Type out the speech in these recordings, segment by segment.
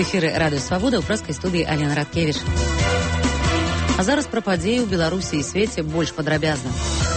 эфіры Радыё Свабода, ў прэскай студыі Алена Радкевіч. А зараз пра падзеі ў Беларусі і свеце больш падрабязна.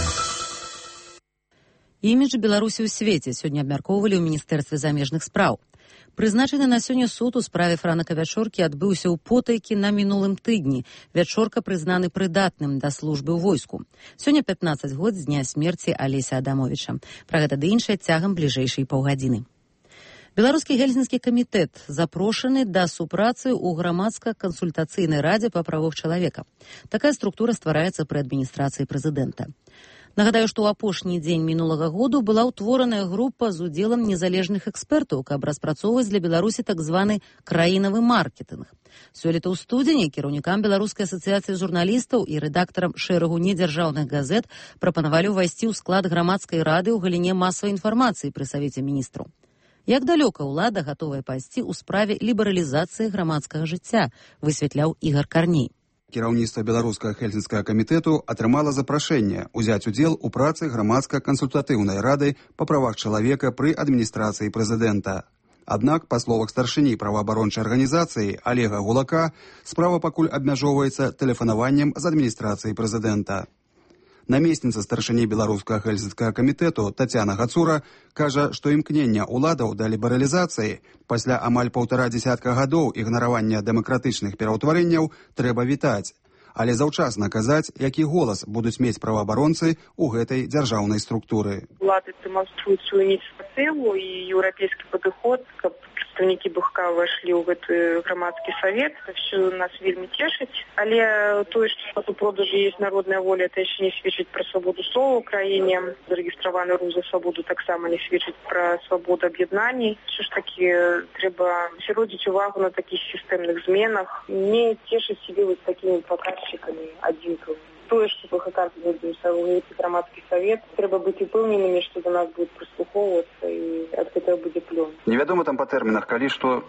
Імідж Беларусі ў свеце сёння абмяркоўвалі ў Міністэрстве замежных спраў. Прызначаны на сёння суд у справе Франака Вячоркі адбыўся ў Потайкі на мінулым тыдні. Вячорка прызнаны прыдатным да службы ў войску. Сёння 15 год з дня смерці Алеся Адамовіча. Пра гэта ды іншае цягам бліжэйшай паўгадзіны. Беларускі гельсінскі камітэт запрошаны да супрацы ў грамадска-кансультацыйнай радзе па правах чалавека. Такая структура ствараецца пры адміністрацыі прэзідэнта. Нагадаю, што ў апошні дзень мінулага году была ўтвораная група з удзелам незалежных экспертаў, каб распрацоўваць для Беларусі так званы краінавы маркетынг. Сёлета ў студзені кіраўнікам Беларускай асацыяцыі журналістаў і рэдактарам шэрагу недзяржаўных газет прапанавалі ўвайсці ў склад грамадскай рады ў галіне масавай інфармацыі пры Савеце міністраў. Як далёка ўлада гатовая пайсці ў справе лібералізацыі грамадскага жыцця, высвятляў Ігар Карней. Кіраўніцтва Беларускага гельсінскага камітэту атрымала запрашэнне ўзяць удзел у працы грамадска-кансультатыўнай рады па правах чалавека пры адміністрацыі прэзідэнта. Аднак, па словах старшыні праваабарончай арганізацыі Олега Гулака, справа пакуль абмяжоўваецца тэлефанаваннем з адміністрацыі прэзідэнта. Намесніца старшыні Беларускага гельсінскага камітэту Тацяна Гацура кажа, што імкнення ўладаў да лібералізацыі пасля амаль 1,5 дзесятка гадоў ігнаравання дэмакратычных пераўтварэнняў трэба вітаць, але заўчасна казаць, які голас будуць мець праваабаронцы ў гэтай дзяржаўнай структуры. Улады дэманструюць сваю ініцыятыву і еўрапейскі падыход, каб прадстаўнікі БХК ўвайшлі ў гэты грамадскі савет. Это все нас вельмі цешыць. Але тое, што у продажы ёсць народная воля, это яшчэ не сведчыць пра свабоду слова ў краіне. Зарэгістраваны рух за свабоду таксама не сведчыць пра свабоду аб'яднаній. Що ж такі трэба сяродзіць увагу на такіх сістэмных зменах. Не цешыць сябе вось такімі паказчыкамі адзінкавымі. Тое, што БХК будзе грамадскі савет, трэба быць упэўненымі, што да нас будуць прыслухоўвацца і ад гэтага будзе плён. Невядома там па тэрмінах, калі што...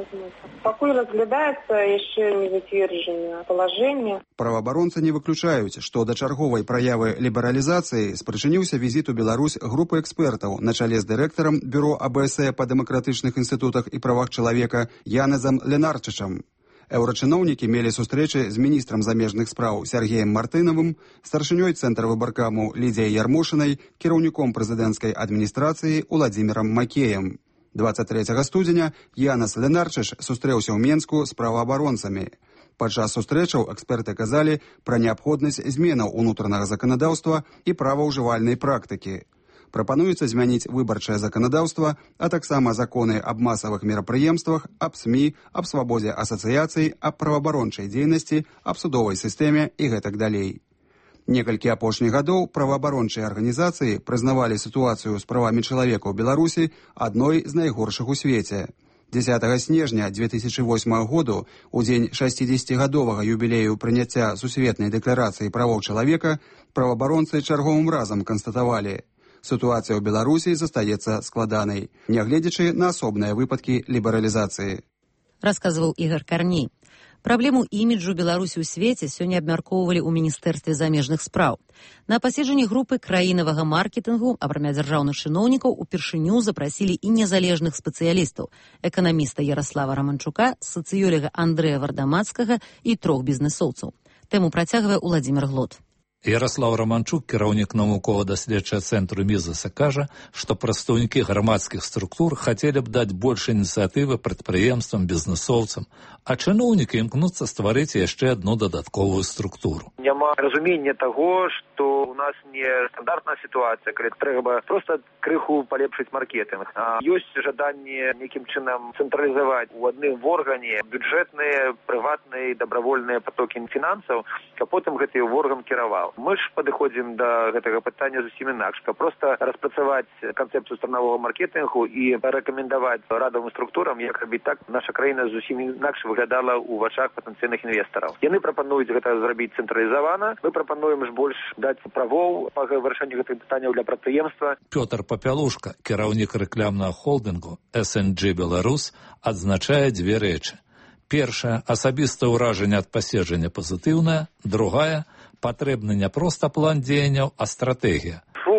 Пакуль разглядаецца яшчэ не зацверджанае палажэнне. Праваабаронцы не выключаюць, што да чарговай праявы лібералізацыі спрычыніўся візіт у Беларусь групы экспертаў на чале з дырэктарам Бюро АБС па дэмакратычных інстытутах і правах чалавека Янезам Ленарчычам. Еўрачыноўнікі мелі сустрэчы з міністрам замежных спраў Сергеем Мартынавым, старшынёй Цэнтра выбаркаму Лідзіяй Ярмошынай, кіраўніком прэзідэнцкай адміністрацыі Уладзімірам Макеем. 23 студзеня Янес Ленарчыч сустрэўся ў Менску з праваабаронцамі. Падчас сустрэчаў эксперты казалі пра неабходнасць зменаў унутранага заканадаўства і праваўжывальнай практыкі. Прапануецца змяніць выбарчае заканадаўства, а таксама законы аб масавых мерапрыемствах, аб СМІ, аб свабодзе асацыяцый, аб праваабарончай дзейнасці, аб судовай сістэме і гэтак далей. Некалькі апошніх гадоў праваабарончыя арганізацыі прызнавалі сітуацыю з правамі чалавека ў Беларусі адной з найгоршых у свеце. 10 снежня 2008 году, у дзень 60-гадовага юбілею прыняцця Сусветнай дэкларацыі правоў чалавека, праваабаронцы чарговым разам канстатавалі: сітуацыя ў Беларусі застаецца складанай, нягледзячы на асобныя выпадкі лібералізацыі. Расказваў Ігар Карней. Праблему іміджу Беларусі ў свеце сёння абмяркоўвалі ў Міністэрстве замежных спраў. На паседжанні групы краінавага маркетынгу, акрамя дзяржаўных чыноўнікаў, упершыню запрасілі і незалежных спецыялістаў: эканаміста Яраслава Раманчука, сацыёлага Андрэя Вардамацкага і 3 бізнэсоўцаў. Тэму працягвае Уладзімір Глот. Яраслав Раманчук, кіраўнік навукова-даследчага цэнтру Мізаса, кажа, што прадстаўнікі грамадскіх структур хацелі б даць больш ініцыятывы прадпрыемствам, бізнэсоўцам, а чыноўнікі імкнуцца стварыць яшчэ адну дадатковую структуру. Няма разумення таго, што у нас не стандартная сітуацыя, калі трэба проста крыху палепшыць маркетынг. Ёсць жаданне нейкім чынам цэнтралізаваць у адным органе бюджэтныя, прыватныя, дабравольныя патокі фінансаў, каб потым гэты орган кіраваў. Мы ж падыходзім да гэтага пытання зусім інакш, каб проста распрацаваць канцэпцыю страновага маркетынгу і рэкамендаваць радавым структурам, як рабіць так, наша краіна зусім інакш выглядала ў вачах патэнцыйных інвестараў. Яны прапануюць гэта зрабіць цэнтралізавана, мы прапануем ж больш даць правоў па вырашэнню гэтых пытанняў для прадпрыемства. Пётр Папялушка, кіраўнік рэкламнага холдынгу SNG Беларус, адзначае 2 рэчы. Першая, асабістае ўражанне ад паседжання пазітыўнае, другая, патрэбны не проста план дзеянняў, а стратэгія. Слух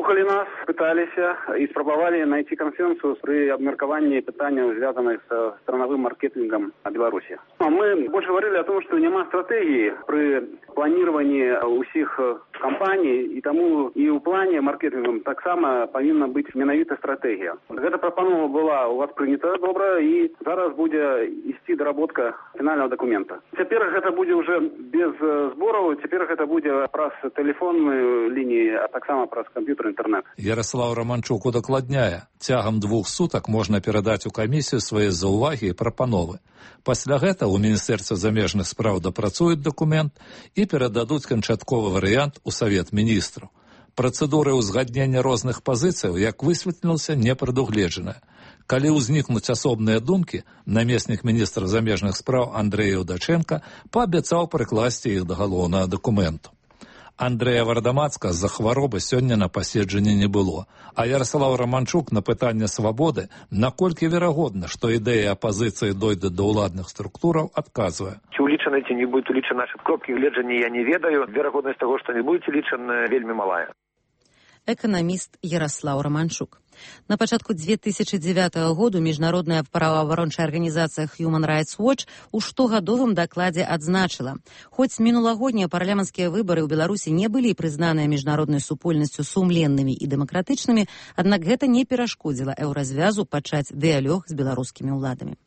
слухали нас, пыталіся і спрабавалі найти консенсус при абмеркаванні пытанняў, звязаных с страновым маркетингом Беларуси. Мы больше говорили о том, что няма стратегии при планировании усіх кампаний, и тому и у плане маркетингом так само повинна быть менавіта стратегия. Эта пропанова была у вас принята добра, и зараз будет ісці доработка финального документа. Теперь это будет уже без сборов, теперь это будет праз телефонную линии, а так само праз компьютер, интернет. Ярослав Романчук удакладняе, цягам 2 сутак можна перадаць у камісію свае заўвагі і прапановы. Пасля гэта ў Міністэрстве замежных спраў дапрацуюць дакумент і перададуць канчатковы варыянт у Савет міністраў. Працэдуры ўзгаднення розных пазіцыяў, як высветлілася, не прадугледжаная. Калі ўзнікнуць асобныя думкі, намеснік міністра замежных спраў Андрэй Удаченко паабяцаў прыкласці іх да галоўнага дакументу. Андрэя Вардамацка з-за хваробы сёння на паседжанні не было, а Ярослав Романчук на пытанне свабоды, наколькі верагодна, што ідэя апазіцыі дойдзе да ўладных структураў, адказвае. Ці улічаны, ці не будуць улічаны нашы кропкі гледжання, я не ведаю. Верагоднасць таго, што не будуць улічаны, вельмі малая. Эканаміст Ярослав Романчук. На пачатку 2009 году міжнародная праваабарончая арганізацыя Human Rights Watch у штогадовым дакладзе адзначыла, хоць мінулагоднія парламенцкія выбары ў Беларусі не былі прызнаныя міжнароднай супольнасцю сумленнымі і дэмакратычнымі, аднак гэта не перашкодзіла еўразвязу пачаць дыялог з беларускімі ўладамі.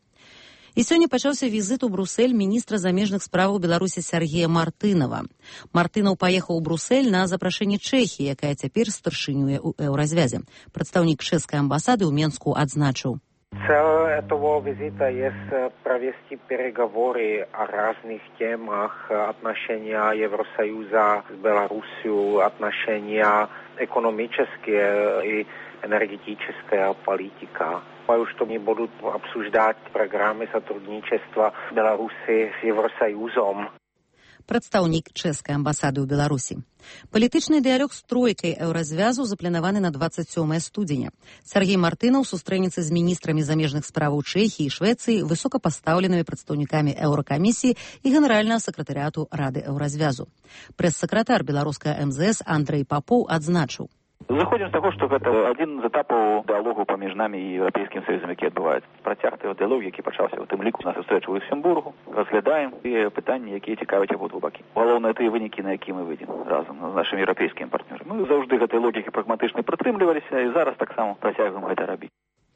І сёння пачаўся візіт у Брусэль міністра замежных справаў Беларусі Сергея Мартынова. Мартынов паехаў у Брусэль на запрашэнне Чэхіі, якая цяпер старшынюе ў еўразвязе. Прадстаўнік чэшскай амбасады ў Менску адзначыў. Цель этого визита есть провести переговоры о разных темах, отношения Евросоюза с Беларусью, отношения экономические и энергетическая политика. Что они будут обсуждать программы сотрудничества Беларуси с Евросоюзом. Прадстаўнік чэшскай амбасады ў Беларусі. Палітычны дыялог з тройкай еўразвязу запланаваны на 27 студзеня. Сергей Мартынов сустрэнецца з міністрамі замежных справаў Чэхіі і Швецыі, высокапастаўленымі прадстаўнікамі Еўракамісіі і генеральнага сакратарыяту Рады еўразвязу. Прэс-сакратар беларускага МЗС Андрэй Папоў адзначыў. Заходзім з таго, што гэта адзін з этапаў дыалогу паміж намі і Еўрапейскім Саюзам, які адбываецца. Працяг той дыалог, які пачаўся ў тым ліку на сустрэчу ў Люксембургу. Разглядаем тыя пытанні, якія цікавяць абодва бакі. Галоўнае тыя вынікі, на якія мы выйдзем разам з нашымі еўрапейскімі партнёрамі. Мы заўжды гэтай логікі прагматычнай прытрымліваліся і зараз таксама працягваем гэта рабіць.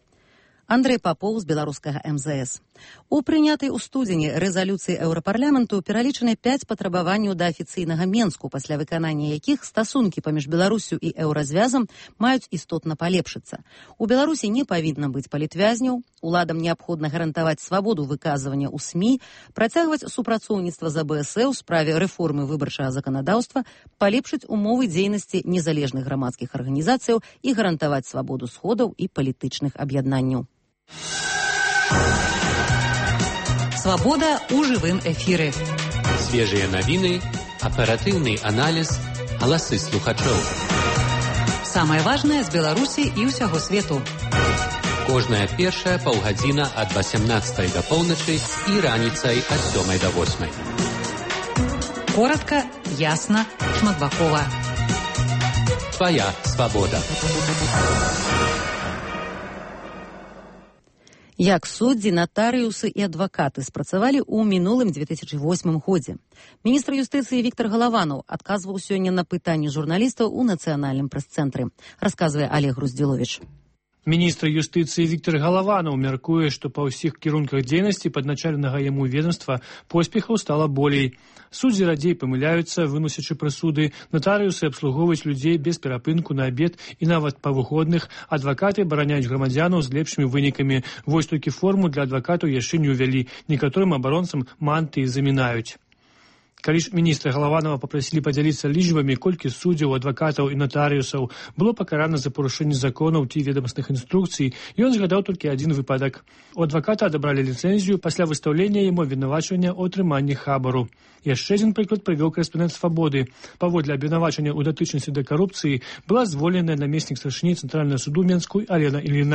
Андрэй Папоў з беларускага МЗС. У прынятай у студзені рэзалюцыі Еўрапарламенту пералічаны 5 патрабаванняў да афіцыйнага Менску, пасля выканання якіх стасункі паміж Беларусю і еўразвязам маюць істотна палепшыцца. У Беларусі не павінна быць палітвязняў, уладам неабходна гарантаваць свабоду выказвання ў СМІ, працягваць супрацоўніцтва з АБСЭ ў справе рэформы выбарчага заканадаўства, палепшыць умовы дзейнасці незалежных грамадскіх арганізацыяў і гарантаваць свабоду сходаў і палітычных аб'яднанняў. Свобода у живым эфиры. Свежие новины, оперативный анализ, голосы слухачоў. Самое важное з Беларусі і ўсяго свету. Кожная першая паўгадзіна ад 18 до полночи і раніцай ад 7 до 8. Коротко, ясно, шматбакова. Твоя свобода. Як суддзі, натарыусы і адвакаты спрацавалі ў мінулым 2008 годзе. Міністр юстыцыі Віктор Галаванаў адказваў сёння на пытанні журналістаў у нацыянальным прэс-цэнтры. Расказвае Олег Груздзіловіч. Міністр юстыцыі Віктор Галаванаў мяркуе, што па ўсіх кірунках дзейнасці падначаленага яму ведомства поспехаў стала болей. Суддзі радзей памыляюцца, выносячы прысуды, натарыусы абслугоўваюць людзей без перапынку на абед і нават па выходных, адвакаты бараняюць грамадзянаў з лепшымі вынікамі. Вось толькі форму для адвакатаў яшчэ не ўвялі. Некаторым абаронцам манты замінаюць. Калі ж міністра Галаванова папрасілі падзяліцца лічбамі, колькі суддзяў, адвакатаў і натарыусаў было пакарана за парушэнне законаў ці ведамасных інструкцый, ён згадаў толькі адзін выпадак. У адваката адабралі ліцэнзію пасля выстаўлення яму абвінавачвання ў атрыманні хабару. Яшчэ адзін прыклад прывёў корэспандэнт «Свабоды». Паводле абвінавачання ў датычнасці да карупцыі была звольненая намеснік старшыні Цэнтральнага суду Менску Алена Ільіна.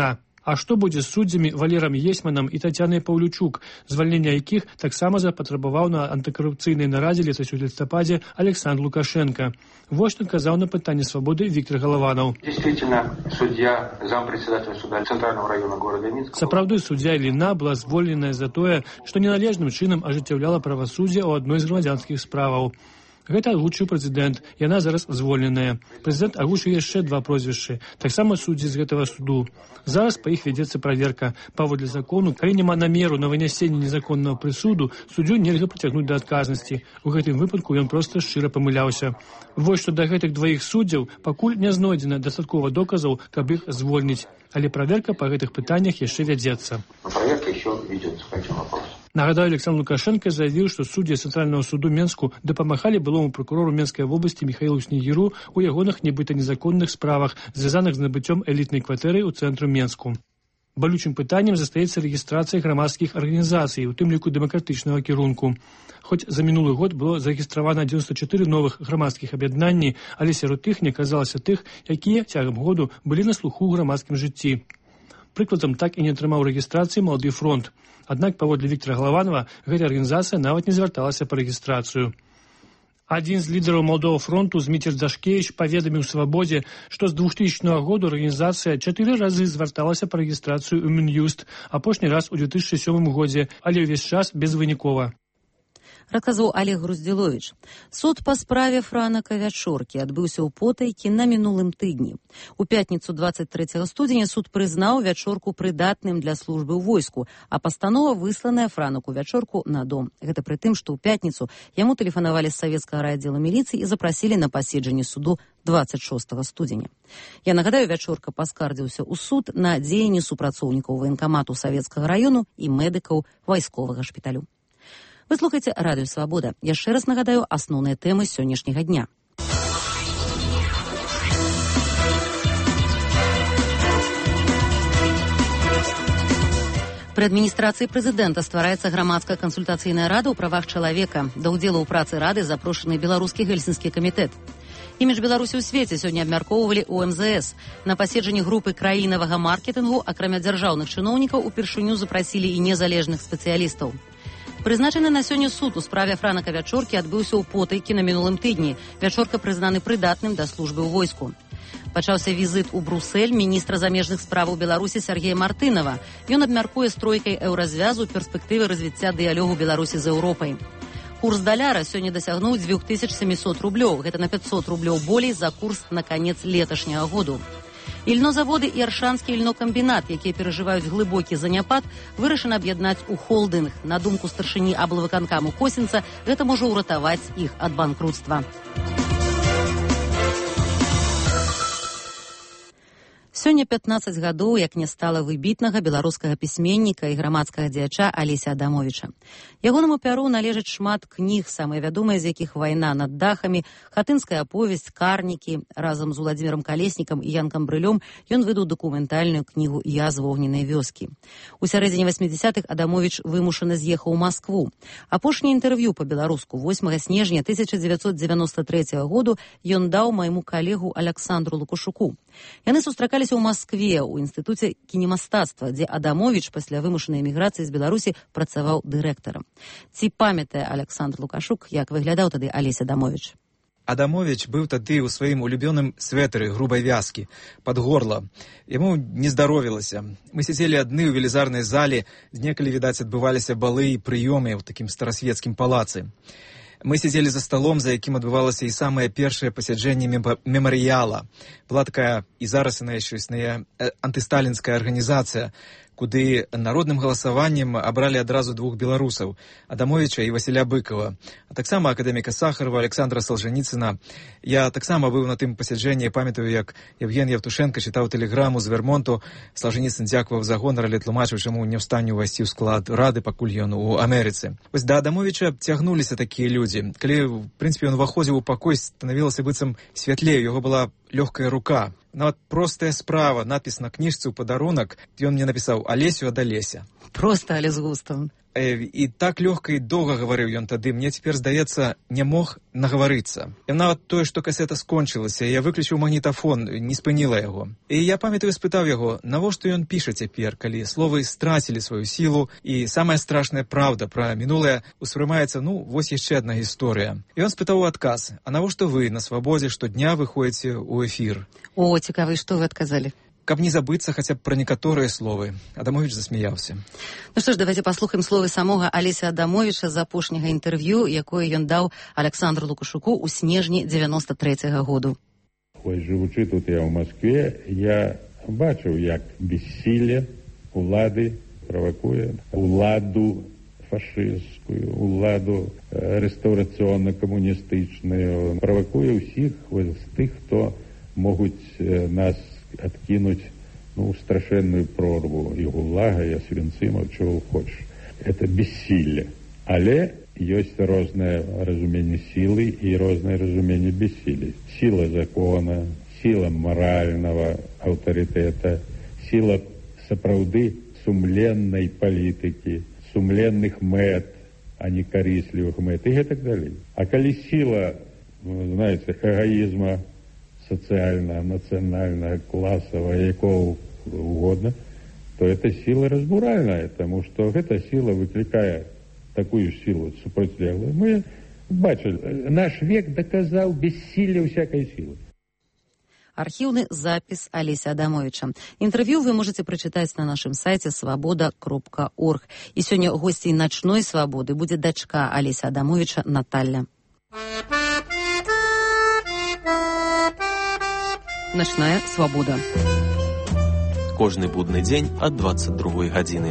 А што будзе з суддзямі Валерам Есьманам і Тацянай Паўлючук, звальнення якіх таксама запатрабаваў на антыкарупцыйнай нарадзе летась у лістападзе Александр Лукашенко? Вось што казаў на пытанне свабоды Віктор Галаванаў. Действительно, судья, зампредседателя суда Центрального района города Минска. Сапраўды, суддзя Іліна была звольненая за тое, што неналежным чынам ажыццяўляла правасуддзе ў адной з грамадзянскіх справаў. Гэта агучыў прэзідэнт, яна зараз звольненая. Прэзідэнт агучыў яшчэ 2 прозвішчы, таксама суддзі з гэтага суду. Зараз па іх вядзецца праверка. Паводле закону, калі няма намеру на вынясенне незаконнага прысуду, суддзю нельга прыцягнуць да адказнасці. У гэтым выпадку ён проста шчыра памыляўся. Вось што да гэтых 2 суддзяў пакуль не знойдзена дастаткова доказаў, каб іх звольніць. Але праверка па гэтых пытаннях яшчэ вядзецца. Проверка еще ведется, хочу вопрос. Нагадаю, Александр Лукашенко заявіў, што суддзі Цэнтральнага суду Менску дапамагалі былому прокурору Менскай вобласці Михаилу Снегиру у ягоных нібыта незаконных справах, звязаных з набыццём элітнай кватэры ў цэнтру Менску. Балючым пытаннем застаецца рэгістрацыя грамадскіх арганізацый, у тым ліку дэмакратычнага кірунку. Хоць за мінулы год было зарэгістравана 94 новых грамадскіх аб'яднанні, але сярод іх не аказалася тых, якія цягам году былі на слуху ў грамадскім жыцці. Прыкладам, так і не атрымаў рэгістрацыі «Малады фронт». Аднак, паводле Віктора Галаванова, гэта арганізацыя нават не звярталася па рэгістрацыю. Адзін з лідараў «Малодого фронту» Зміцер Дашкевіч паведаміў «Свабодзе», што з 2000 году арганізацыя 4 разы звярталася па рэгістрацыю ў Мін'юст, апошні раз у 2007 годзе, але ўвесь час безвынікова. Расказаў Олег Груздзіловіч. Суд па справе Франака Вячоркі адбыўся ў Потайкі на мінулым тыдні. У пятніцу 23 студзеня суд прызнаў Вячорку прыдатным для службы ў войску, а пастанова высланая Франаку Вячорку на дом. Гэта пры тым, што ў пятніцу яму тэлефанавалі з савецкага райаддзела міліцыі і запрасілі на паседжанне суду 26 студзеня. Я нагадаю, Вячорка паскардзіўся ў суд на дзеянні супрацоўнікаў ваенкамату Савецкага раёну і медыкаў вайсковага шпіталю. Вы слухаеце Радыё Свабода. Яшчэ раз нагадаю асноўныя тэмы сённяшняга дня. Пры адміністрацыі прэзідэнта ствараецца грамадская кансультацыйная рада ў правах чалавека. Да ўдзелу ў працы рады запрошаны беларускі гельсінскі камітэт. Імідж Беларусі ў свеце сёння абмяркоўвалі ў МЗС. На паседжанні групы краінавага маркетынгу, акрамя дзяржаўных чыноўнікаў, упершыню запрасілі і незалежных спецыялістаў. Прызначаны на сёння суд у справе Франака Вячоркі адбыўся ў Потайкі на мінулым тыдні. Вячорка прызнаны прыдатным да службы ў войску. Пачаўся візіт у Брусэль міністра замежных справаў Беларусі Сергея Мартынова. Ён абмяркуе з тройкай еўразвязу перспектывы развіцця дыялогу Беларусі з Еўропай. Курс даляра сёння дасягнуў 2700 рублёў. Гэта на 500 рублёў болей за курс на канец леташняга году. Ільнозаводы і Аршанскі ільнокамбінат, якія перажываюць глыбокі заняпад, вырашана аб'яднаць у холдынг. На думку старшыні аблвыканкаму Косінца, гэта можа ўратаваць іх ад банкрутства. Сёння 15 гадоў, як не стала выбітнага беларускага пісьменніка і грамадскага дзеяча Алеся Адамовіча. Ягонаму пяру належыць шмат кніг, самыя вядомыя з якіх «Вайна над дахамі», «Хатынская аповесць», «Карнікі». Разам з Уладзімірам Калеснікам і Янкам Брылём ён выдаў дакументальную кнігу «Я з вогненнай вёскі». У сярэдзіне 80-х Адамовіч вымушана з'ехаў у Маскву. Апошняе інтэрв'ю па-беларуску 8 снежня 1993 году ён даў майму калегу Александру Лукашуку. Яны сустракаліся ў Маскве, у інстытуце кінемастацтва, дзе Адамовіч пасля вымушанай эміграцыі з Беларусі працаваў дырэктарам. Ці памятае Александр Лукашук, як выглядаў тады Алесь Адамовіч? Адамовіч быў тады ў сваім улюбёным свэтары грубай вязкі, пад горла. Яму не здаровілася. Мы сядзелі адны ў велізарнай зале, знекалі, відаць, адбываліся балы і прыёмы ў такім старасвецкім палацы. Мы сидзелі за столом, за якім адбывалася і самае першае пасяджэнне мемарыяла. Была такая, і зараз яна яшчэ існуе, антысталінская арганізацыя, куды народным галасаваннем абралі адразу 2 беларусаў, Адамовіча і Васіля Быкова, а таксама акадэміка Сахарова, Александра Солженіцына. Я таксама быў на тым пасяджэнні, памятаю, як Евген Евтушенко чытаў тэлеграму з Вермонту. Солженіцын дзякаваў за гонар, але тлумачыў, чаму не ў стане ўвайсці ў склад рады, пакуль ён у Амерыцы. Вось да Адамовіча цягнуліся такія людзі. Калі, в прынцыпе, ён уваходзіў у пакой, станавілася быццам святлей, у яго была лёгкая рука. Нават простая справа, надпіс на кніжцы ў падарунак, ён мне напісаў «Алесю ад Алеся». Проста, але з густам. І так лёгка і доўга гаварыў ён тады, мне цяпер, здаецца, не мог нагаварыцца. І нават тое, што касета скончылася, я выключыў магнітафон, не спыніла яго. І я памятаю, спытаў яго, навошта ён піша цяпер, калі словы страцілі сваю сілу, і самая страшная праўда пра мінулае успрымаецца, вось яшчэ адна гісторыя. І ён спытаў у адказ, а навошта вы на свабодзе штодня выходзіце ў эфір? О, цікава, і што вы адказалі? Каб не забыцца хаця б пра некаторыя словы. Адамовіч засмяяўся. Ну што ж, давайте паслухаем словы самога Алеся Адамовіча з апошняга інтэрв'ю, якое ён даў Александру Лукашуку ў снежні 93-го году. Ось, живучи тут я в Москве, я бачив, як безсилля улади провокує уладу фашистську, уладу реставраційно-комуністичну, провокує всіх з тих, хто можуть нас откинуть страшенную прорву и ГУЛАГа, и Освенцима, чего хочешь. Это бессилие. Але есть разное разумение силы и разное разумение бессилия. Сила закона, сила морального авторитета, сила сапраўды сумленной политики, сумленных мэт, а не корыстливых мэт и так далее. А коли сила, знаете, эгоизма, социального, национального, классового, якого угодно, то эта сила разбуральная, потому что эта сила, выкликая такую силу супротивления, мы бачили, наш век доказал бессилие всякой силы. Архивный запись Алеся Адамовича. Интервью вы можете прочитать на нашем сайте svoboda.org. И сегодня гостей «Ночной свободы» будет дочка Алеся Адамовича Наталья. Ночная свобода. Кожны будны дзень ад 22 гадзіны.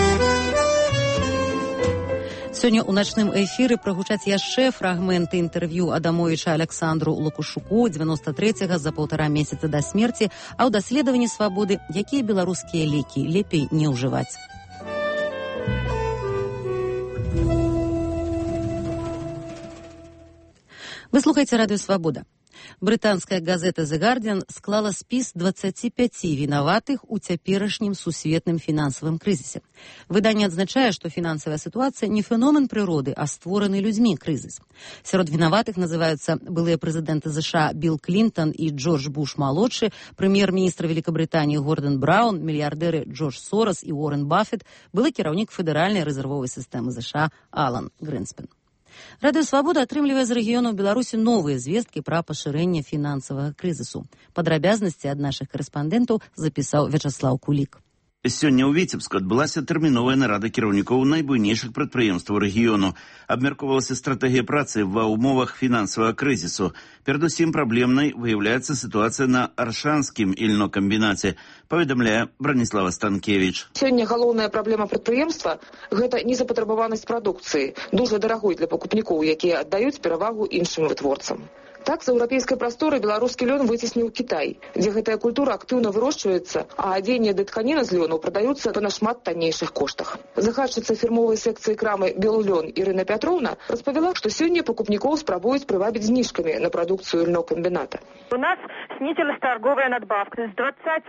Сёння ў начным эфіры прагучаць яшчэ фрагменты інтэрв'ю Адамовіча Александру Лукашуку 93-го за 1,5 месяца да смерці, а ў даследаванні свабоды, якія беларускія лекі лепей не ўжываць. Вы слухаеце радыё «Свабода». Брытанская газета «The Guardian» склала спіс 25 вінаватых у цяперашнім сусветным фінансавым крызісе. Выданне адзначае, што фінансавая сітуацыя не феномен прыроды, а створаны людзьмі крызіс. Сярод вінаватых называюцца былыя прэзідэнты США Билл Клінтон і Джордж Буш-малодшы, прэм'ер-міністр Великабрытаніі Гордон Браун, мільярдэры Джордж Сорос і Уоррен Баффет, былы кіраўнік Федэральнай рэзервовай сістэмы США Алан Грэнспен. Радыё «Свабода» атрымлівае з рэгіёнаў Беларусі новыя звесткі пра пашырэнне фінансавага крызісу. Падрабязнасці ад нашых корэспандэнтаў запісаў Вячаслаў Кулік. Сёння ў Віцебску адбылася тэрміновая нарада кіраўнікоў найбуйнейшых прадпрыемстваў рэгіёну. Абмяркоўвалася стратэгія працы ва ўмовах фінансавага крызісу. Перадусім праблемнай выяўляецца сітуацыя на Аршанскім ільнокамбінаце, паведамляе Браніслава Станкевіч. Сёння галоўная праблема прадпрыемства – гэта незапатрабаванасць прадукцыі, дужа дарагой для пакупнікоў, якія аддаюць перавагу іншым вытворцам. Так, з еўрапейскай прасторы беларускі лён выцесніў Кітай, дзе гэтая культура актыўна вырошчваецца, а адзенне ды тканіна з лёну прадаюцца па нашмат таннейшых коштах. Загадчыца фірмовай секцыі крамы «Беллён» Ірына Пятроўна распавяла, што сёння пакупнікоў спрабуюць прывабіць зніжкамі на прадукцыю льнокамбіната. У нас снизилась торговая надбавка с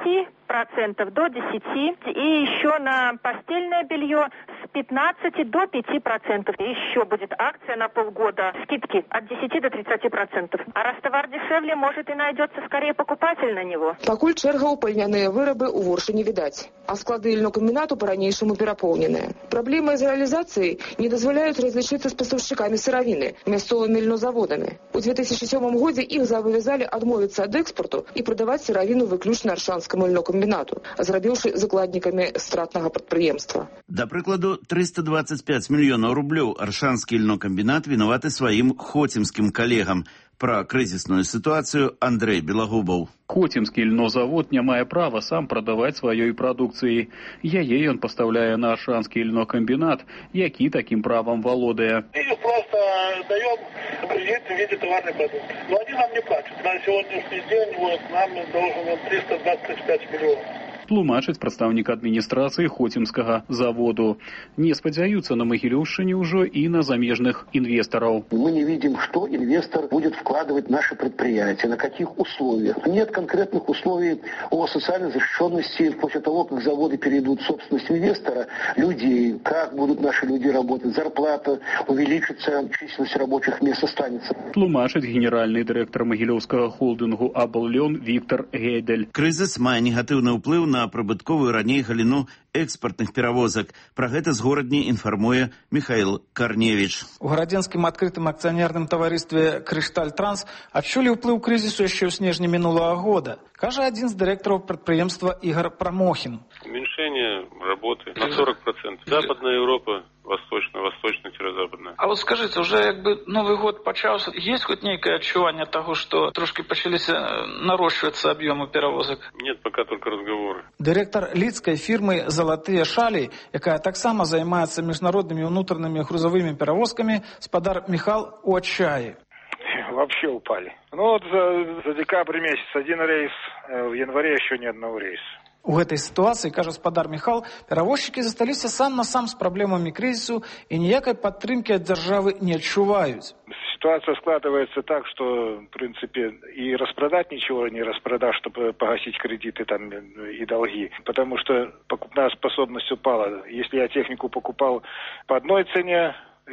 20% до 10%, и еще на постельное белье с 15 до 5%. Еще будет акция на полгода, скидки от 10 до 30%. А раз товар дешевле, может и найдется скорее покупатель на него. Пакуль чэрга ў пальняныя вырабы ў воршы не відаць, а склады льнокамбінату па-ранейшаму перапоўненыя. Праблемы з рэалізацыяй не дазваляюць разлічыцца з пастаўшчыкамі сыравіны, мясцовымі льнозаводамі. У 2007 годзе іх зобавязалі адмовіцца ад экспорту і прадаваць сыравіну выключна Аршанскаму льнокамбінату, зрабіўшы закладнікамі стратнага прадпрыемства. Да прыкладу, 325 мільёнаў рублёў Аршанскі льнокамбінат вінаваты сваім хоцімскім калегам. Пра крызісную сітуацыю Андрэй Белагубаў. Хоцімскі льнозавод не мае права сам прадаваць сваёй прадукцыі. Яе ён пастаўляе на Аршанскі льнокамбінат, які такім правам валодае. Мы просто даем кредит в виде товарной продукции. Но они нам не платят. На сегодняшний день нам должен 325 миллионов. тлумачыць прадстаўнік адміністрацыі Хотімскага заводу. Не спадзяюцца на Магілёўшчыне ўжо і на замежных инвесторов. Мы не видим, что инвестор будет вкладывать в наши предприятия, на каких условиях. Нет конкретных условий о социальной защищенности после того, как заводы перейдут в собственность инвестора, людей, как будут наши люди работать, зарплата увеличится, численность рабочих мест останется. Тлумачыць генеральный директор Магілёўскага холдингу «Абллён» Виктор Гейдель. Крызіс мае негатыўны ўплыў на прыбытковую раней галіну экспортных перавозак. Пра гэта з горадні інфармуе Михаил Корневич. У гарадзенскім адкрытым акцыянерным таварыстве «Крышталь Транс» адчулі ўплыў крызісу яшчэ ў снежні минулого года, кажа адзін з дырэктараў прадпрыемства Игорь Промохин. Уменьшение работы на 40%. Западная Европа, восточно-западная. А вот скажите, уже Новый год почался, есть хоть некое отчувание того, что трошки почались нарощиваться объемы перевозок? Нет, пока только разговоры. Директор лидской фирмы «Золотые шали», якая таксама займаецца міжнароднымі ўнутранымі грузовыми перевозками, спадар Михал у отчае. Вообще упали. Вот за декабрь месяц один рейс, в январе еще ни одного рейса. У гэтай сітуацыі, кажа спадар Михал, перавозчыкі засталіся сам на сам з праблемамі крызісу і ніякай падтрымкі ад дзяржавы не адчуваюць. Ситуация складывается так, что, в принципе, и распродать ничего не распродашь, чтобы погасить кредиты там и долги. Потому что покупная способность упала. Если я технику покупал по одной цене,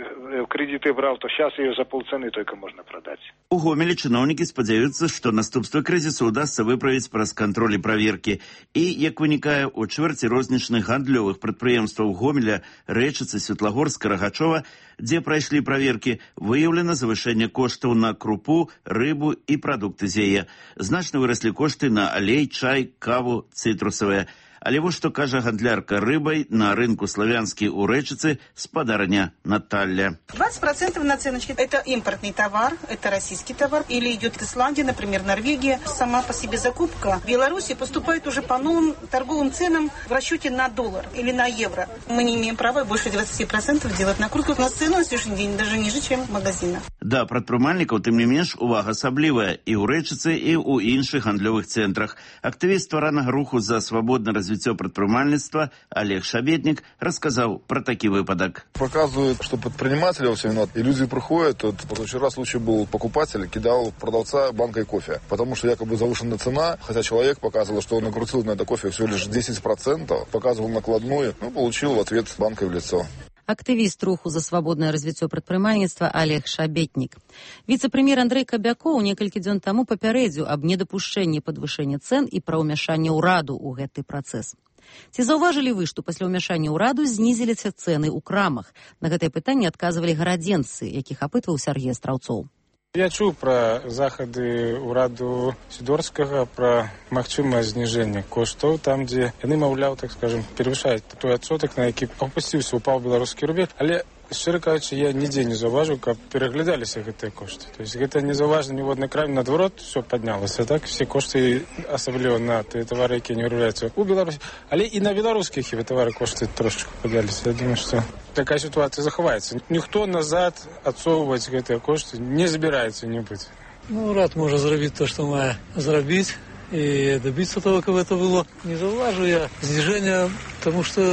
кредиты брал, то сейчас ее за полцены только можно продать. У Гомелі чыноўнікі спадзяюцца, што наступствы крызісу ўдасца выправіць праз кантроль і праверкі. І, як вынікае, у чвэрці рознічных гандлёвых прадпрыемстваў Гомеля, Рэчыцы, Светлагорска, Рагачова, дзе прайшлі праверкі, выяўлена завышэнне коштаў на крупу, рыбу і прадукты з яе. Значна выраслі кошты на алей, чай, каву, цытрусавыя. Але вот что кажа гандлярка рыбой на рынку славянский у Рэчыцы спадарня Наталья. 20% наценочки. Это импортный товар, это российский товар. Или идет Исландия, например, Норвегия. Сама по себе закупка в Беларуси поступает уже по новым торговым ценам в расчете на доллар или на евро. Мы не имеем права больше 20% делать накрутку. У нас цену на сегодняшний день даже ниже, чем в магазинах. Да, прадпрымальнікаў, тым не менш, увага асаблівая і ў Рэчыцы, і ў іншых гандлёвых цэнтрах. Актывіст стваранага руху за свабоднае развіццё прадпрымальніцтва Олег Шабетнік рассказал про такі выпадок. Показывают, что предприниматели во все виноват. И люди приходят, вот вчера случай был, покупатель кидал продавца банкой кофе, потому что якобы завышенная цена, хотя человек показывал, что он накрутил на это кофе всего лишь 10%, показывал накладную, получил в ответ банкой в лицо. Актывіст руху за свабоднае развіццё прадпрымальніцтва Олег Шабетнік. Віцэ-прэм'ер Андрэй Кабякоў некалькі дзён таму папярэдзіў аб недапушчэнні падвышэння цэн і пра ўмяшанне ўраду ў гэты працэс. Ці заўважылі вы, што пасля ўмяшання ўраду знізіліся цэны ў крамах? На гэтае пытанне адказвалі гарадзенцы, якіх апытваў Сергей Страўцоў. Я чуў пра захады ўраду Сідорскага, пра магчымае зніжэнне коштаў, там, дзе яны, маўляў, так скажем, перавышаюць той адсотак, на які апусціўся, упаў беларускі рубель, але шчыра кажучы, я нідзе не заўважыў, каб пераглядаліся гэтыя кошты. То есть гэта не заўважна ніводнай краме, наадварот, все паднялася, так? Все кошты, асабліва на тыя тавары, якія не вырабляюцца ў Беларусі, але і на беларускія хіватавары кошты трошечку падняліся. Я думаю, што такая ситуация захаваецца. Ніхто назад адсоўваць гэтыя кошты не збіраецца нібыць. Урад можа зрабіць то, што мае зрабіць, і добіцца того, каб это было. Не заўважу я зніжэння, тому што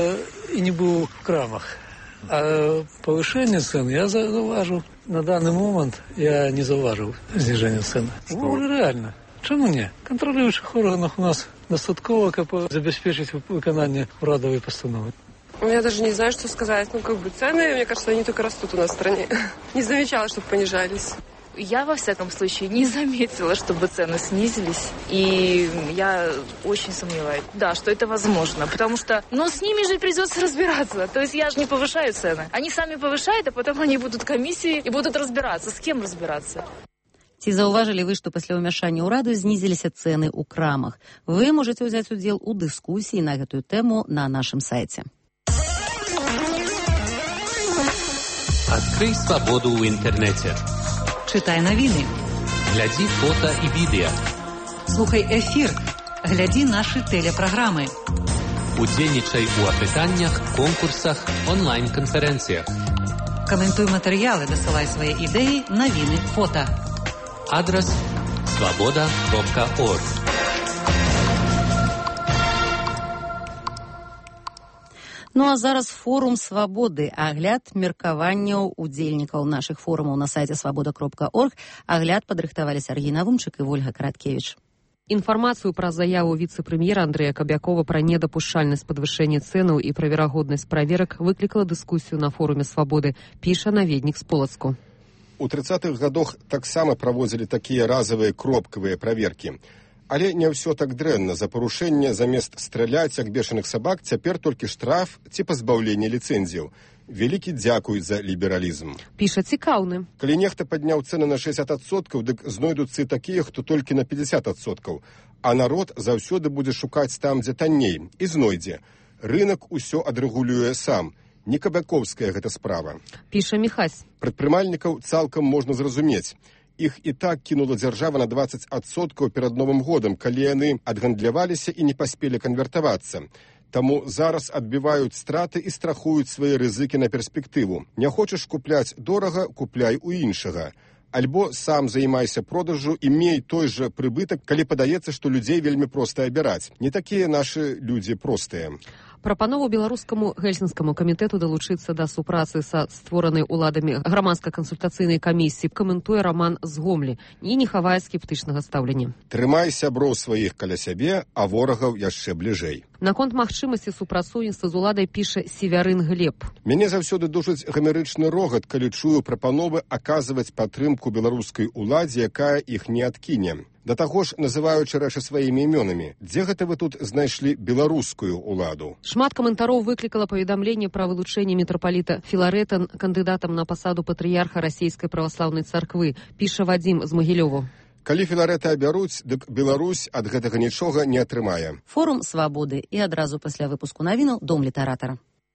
і не быў в крамах. А повышение цен я заўважу. На данный момент я не заўважыў зніжэння цен. Реально. Чому не? Контролюючых органов у нас достаткова, каб забеспечить выканание урадовой постановы. Я даже не знаю, что сказать. Цены, мне кажется, они только растут у нас в стране. Не замечала, чтобы понижались. Я, во всяком случае, не заметила, чтобы цены снизились, и я очень сомневаюсь, да, что это возможно, потому что, с ними же придется разбираться, то есть я же не повышаю цены, они сами повышают, а потом они будут комиссии и будут разбираться, с кем разбираться. Ці заўважылі вы, што пасля ўмяшання ўраду знізіліся цэны ў крамах? Вы можете ўзяць удзел у дыскусіі на гэтую тэму на нашым сайце. Открой свободу в интернете. Читай новины. Гляди фото и видео. Слухай эфир. Гляди наши телепрограммы. Удзельнічай у апытаннях, конкурсах, онлайн-конференциях. Комментуй материалы, досылай свои идеи, новины, фото. Адрес: svoboda.org. Ну а зараз форум свабоды, агляд меркаванняў удзельнікаў нашых форумаў на сайце свабода.орг. Агляд падрыхтавалі Сергей Навумчык і Вольга Караткевич. Інфармацыю пра заяву віцэ-прэм'ера Андрэя Кабякова пра недапушчальнасць падвышэння цэнаў і пра верагоднасць праверак выклікала дыскусію на форуме свабоды, піша наведнік з Полацку. У 30-х гадах таксама праводзілі такія разавыя кропкавыя праверкі. Але не ўсё так дрэнна. За парушэнне замест страляць, як бешаных сабак, цяпер толькі штраф ці пазбаўленне ліцэнзіяў. Вялікі дзякуй за лібералізм. Піша цікаўны. Калі нехта падняў цэны на 60%, дык знойдуцца такія, хто толькі на 50%. А народ заўсёды будзе шукаць там, дзе танней. І знойдзе. Рынак усё адрэгулюе сам. Не кабякоўская гэта справа. Піша Міхась. Прадпрымальнікаў цалкам можна зразумець. Іх і так кінула дзяржава на 20% перад Новым годам, калі яны адгандляваліся і не паспелі канвертавацца. Таму зараз адбіваюць страты і страхуюць свае рызыкі на перспектыву. Не хочаш купляць дорага, купляй у іншага. Альбо сам займайся продажу і мей той жа прыбытак, калі падаецца, што людзей вельмі проста абіраць. Не такія нашы людзі простыя. Прапанову беларускаму гельсінскаму камітэту далучыцца да супрацы са створанай уладамі грамадска-кансультацыйнай камісіі каментуе Раман з Гомлі і не хавае скептычнага стаўлення. Трымай сяброў сваіх каля сябе, а ворагаў яшчэ бліжэй. Наконт магчымасці супрацоўніцтва з уладай піша Севярын Глеб. Мяне заўсёды душыць гамерычны рогат, калі чую прапановы аказваць падтрымку беларускай уладзе, якая іх не адкіне. Да таго ж, называючы рэчы сваімі імёнамі. Дзе гэта вы тут знайшлі беларускую уладу? Шмат каментароў выклікала паведамленне пра вылучэнне мітрапаліта Філарэта кандыдатам на пасаду патрыярха расійскай праваслаўнай царквы, піша Вадзім з Магілёву. Калі Філарэта абяруць, дык Беларусь ад гэтага нічога не атрымае. Форум свабоды і адразу пасля выпуску навінаў дом літаратара.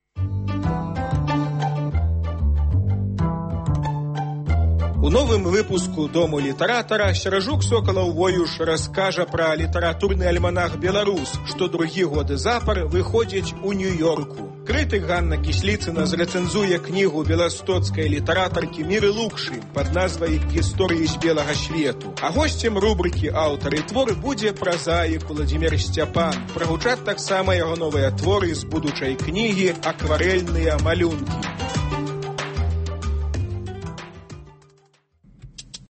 У новым выпуску «Дому літаратара» Серажук Сокалаў-Воюш раскажа пра літаратурны альманах «Беларус», што другі год запар выходзіць у Нью-Йорку. Крытык Ганна Кісліцына зрэцэнзуе кнігу беластоцкай літаратаркі Міры Лукшы пад назвай «Гісторыі з белага свету». А госцем рубрыкі «Аўтары творы» будзе празаік Уладзімір Сцяпан. Прагучаць таксама яго новыя творы з будучай кнігі «Акварэльныя малюнкі».